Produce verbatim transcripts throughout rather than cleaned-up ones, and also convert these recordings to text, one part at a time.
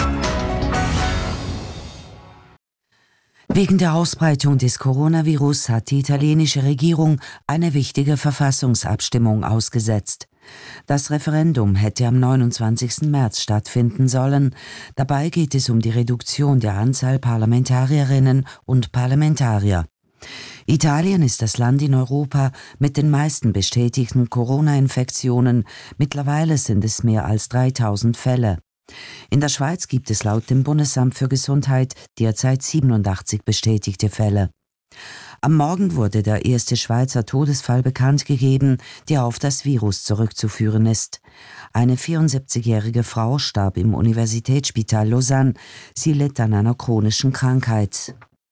Wegen der Ausbreitung des Coronavirus hat die italienische Regierung eine wichtige Verfassungsabstimmung ausgesetzt. Das Referendum hätte am neunundzwanzigsten März stattfinden sollen. Dabei geht es um die Reduktion der Anzahl Parlamentarierinnen und Parlamentarier. Italien ist das Land in Europa mit den meisten bestätigten Corona-Infektionen. Mittlerweile sind es mehr als dreitausend Fälle. In der Schweiz gibt es laut dem Bundesamt für Gesundheit derzeit siebenundachtzig bestätigte Fälle. Am Morgen wurde der erste Schweizer Todesfall bekannt gegeben, der auf das Virus zurückzuführen ist. Eine vierundsiebzigjährige Frau starb im Universitätsspital Lausanne. Sie litt an einer chronischen Krankheit.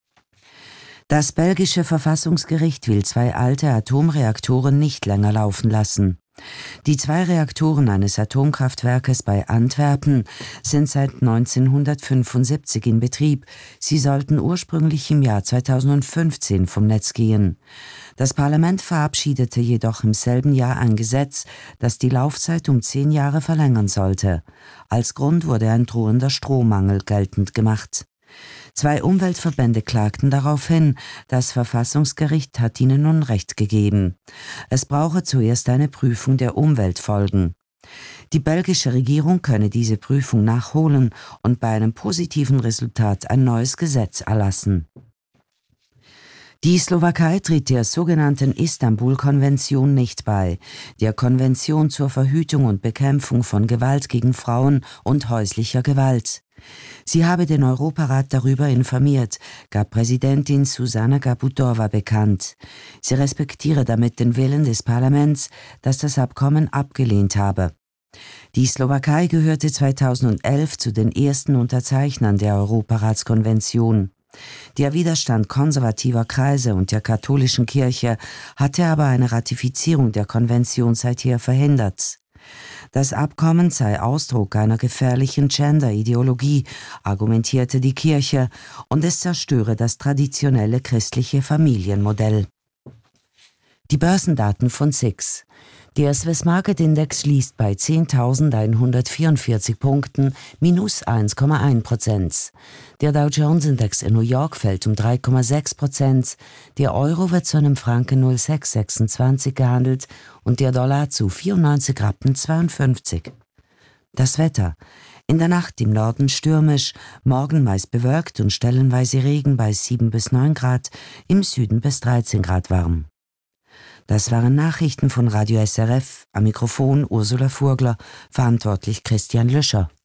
Das belgische Verfassungsgericht will zwei alte Atomreaktoren nicht länger laufen lassen. Die zwei Reaktoren eines Atomkraftwerkes bei Antwerpen sind seit neunzehnhundertfünfundsiebzig in Betrieb. Sie sollten ursprünglich im Jahr zweitausendfünfzehn vom Netz gehen. Das Parlament verabschiedete jedoch im selben Jahr ein Gesetz, das die Laufzeit um zehn Jahre verlängern sollte. Als Grund wurde ein drohender Strommangel geltend gemacht. Zwei Umweltverbände klagten darauf hin, das Verfassungsgericht hat ihnen nun Recht gegeben. Es brauche zuerst eine Prüfung der Umweltfolgen. Die belgische Regierung könne diese Prüfung nachholen und bei einem positiven Resultat ein neues Gesetz erlassen. Die Slowakei tritt der sogenannten Istanbul-Konvention nicht bei, der Konvention zur Verhütung und Bekämpfung von Gewalt gegen Frauen und häuslicher Gewalt. Sie habe den Europarat darüber informiert, gab Präsidentin Zuzana Kaputova bekannt. Sie respektiere damit den Willen des Parlaments, das das Abkommen abgelehnt habe. Die Slowakei gehörte zweitausendelf zu den ersten Unterzeichnern der Europaratskonvention. Der Widerstand konservativer Kreise und der katholischen Kirche hatte aber eine Ratifizierung der Konvention seither verhindert. Das Abkommen sei Ausdruck einer gefährlichen Gender-Ideologie, argumentierte die Kirche, und es zerstöre das traditionelle christliche Familienmodell. Die Börsendaten von S I X. Der Swiss Market Index schließt bei zehntausendeinhundertvierundvierzig Punkten, minus eins Komma eins Prozent. Der Dow Jones Index in New York fällt um drei Komma sechs Prozent. Der Euro wird zu einem Franken null Komma sechs sechsundzwanzig gehandelt und der Dollar zu vierundneunzig Rappen zweiundfünfzig. Das Wetter. In der Nacht im Norden stürmisch, morgen meist bewölkt und stellenweise Regen bei sieben bis neun Grad, im Süden bis dreizehn Grad warm. Das waren Nachrichten von Radio S R F, am Mikrofon Ursula Furgler, verantwortlich Christian Lüscher.